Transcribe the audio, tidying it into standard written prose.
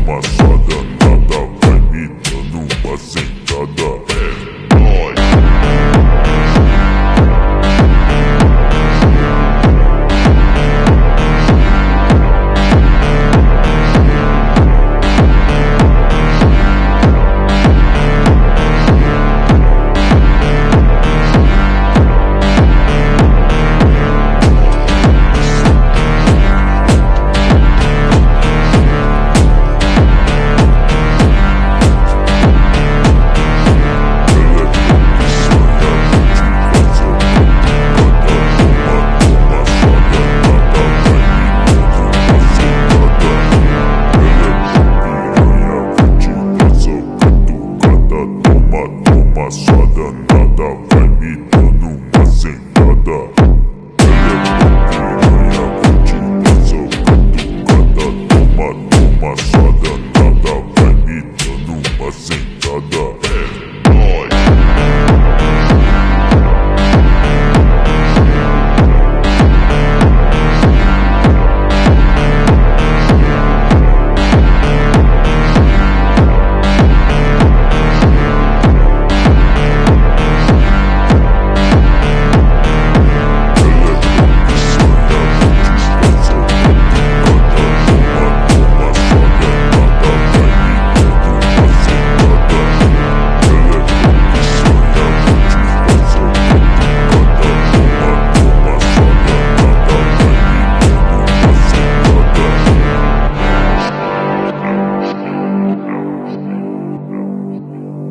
toma só danada, vai me dando uma sentada. É nóis. Toma só danada, vai me dando uma sentada. Ela é piranha, vou te dar só catucada. Toma só